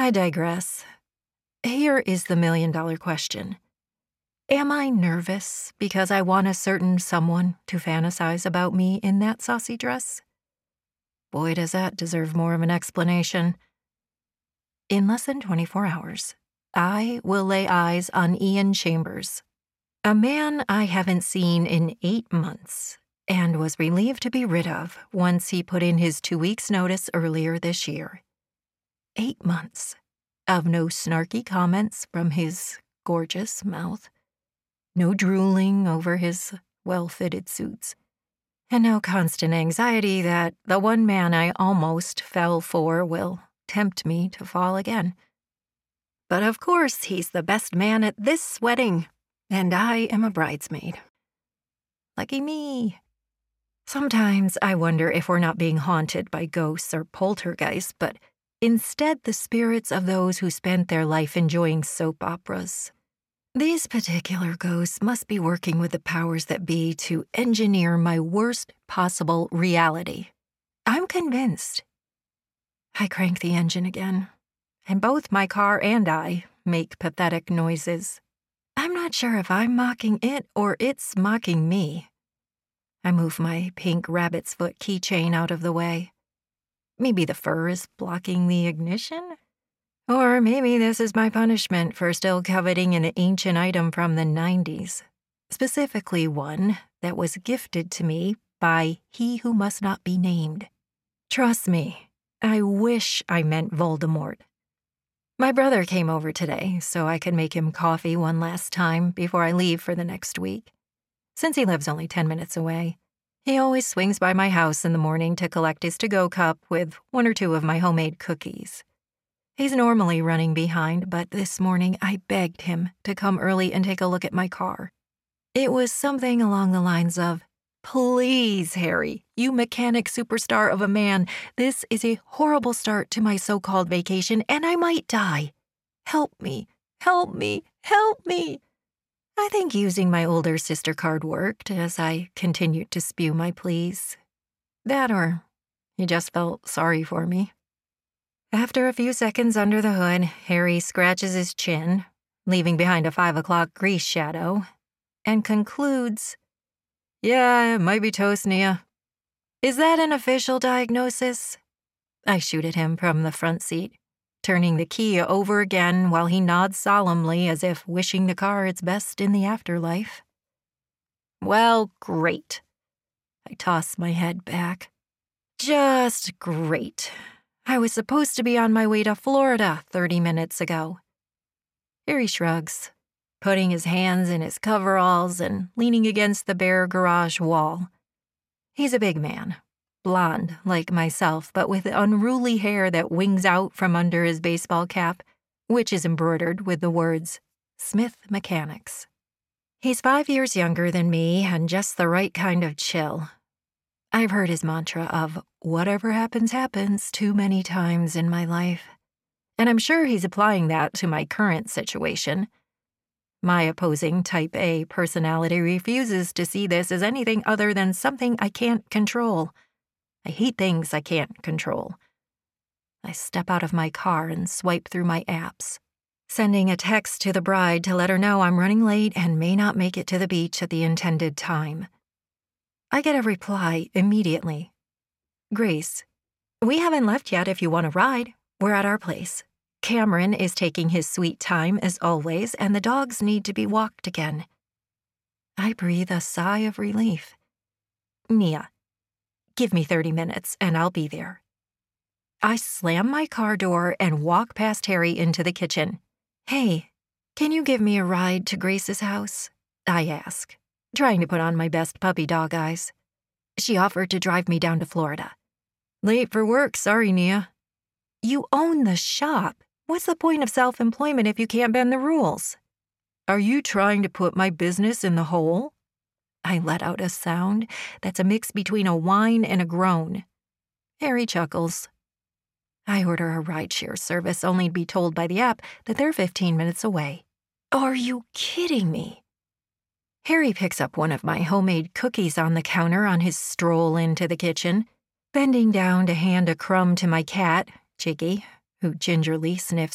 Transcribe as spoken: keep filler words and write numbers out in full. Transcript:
I digress. Here is the million-dollar question. Am I nervous because I want a certain someone to fantasize about me in that saucy dress? Boy, does that deserve more of an explanation. In less than twenty-four hours, I will lay eyes on Ian Chambers, a man I haven't seen in eight months and was relieved to be rid of once he put in his two weeks' notice earlier this year. Eight months of no snarky comments from his gorgeous mouth, no drooling over his well-fitted suits, and no constant anxiety that the one man I almost fell for will tempt me to fall again. But of course, he's the best man at this wedding, and I am a bridesmaid. Lucky me. Sometimes I wonder if we're not being haunted by ghosts or poltergeists, but instead the spirits of those who spent their life enjoying soap operas. These particular ghosts must be working with the powers that be to engineer my worst possible reality. I'm convinced. I crank the engine again, and both my car and I make pathetic noises. I'm not sure if I'm mocking it or it's mocking me. I move my pink rabbit's foot keychain out of the way. Maybe the fur is blocking the ignition? Or maybe this is my punishment for still coveting an ancient item from the nineties, specifically one that was gifted to me by he who must not be named. Trust me, I wish I meant Voldemort. My brother came over today so I could make him coffee one last time before I leave for the next week. Since he lives only ten minutes away, he always swings by my house in the morning to collect his to-go cup with one or two of my homemade cookies. He's normally running behind, but this morning I begged him to come early and take a look at my car. It was something along the lines of, "Please, Harry, you mechanic superstar of a man, this is a horrible start to my so-called vacation and I might die. Help me, help me, help me." I think using my older sister card worked as I continued to spew my pleas. That or he just felt sorry for me. After a few seconds under the hood, Harry scratches his chin, leaving behind a five o'clock grease shadow, and concludes, "Yeah, it might be toast, Nia." Is that an official diagnosis? I shoot at him from the front seat, turning the key over again while he nods solemnly as if wishing the car its best in the afterlife. Well, great. I toss my head back. Just great. I was supposed to be on my way to Florida thirty minutes ago. Harry shrugs, putting his hands in his coveralls and leaning against the bare garage wall. He's a big man, blonde like myself, but with unruly hair that wings out from under his baseball cap, which is embroidered with the words, Smith Mechanics. He's five years younger than me and just the right kind of chill. I've heard his mantra of, "Whatever happens, happens," too many times in my life. And I'm sure he's applying that to my current situation. My opposing type A personality refuses to see this as anything other than something I can't control. I hate things I can't control. I step out of my car and swipe through my apps, sending a text to the bride to let her know I'm running late and may not make it to the beach at the intended time. I get a reply immediately. "Grace, we haven't left yet if you want to ride. We're at our place. Cameron is taking his sweet time as always, and the dogs need to be walked again." I breathe a sigh of relief. "Nia, give me thirty minutes and I'll be there." I slam my car door and walk past Harry into the kitchen. "Hey, can you give me a ride to Grace's house?" I ask, trying to put on my best puppy dog eyes. She offered to drive me down to Florida. "Late for work, sorry, Nia." "You own the shop. What's the point of self-employment if you can't bend the rules?" "Are you trying to put my business in the hole?" I let out a sound that's a mix between a whine and a groan. Harry chuckles. I order a rideshare service only to be told by the app that they're fifteen minutes away. Are you kidding me? Harry picks up one of my homemade cookies on the counter on his stroll into the kitchen, bending down to hand a crumb to my cat, Jiggy, who gingerly sniffs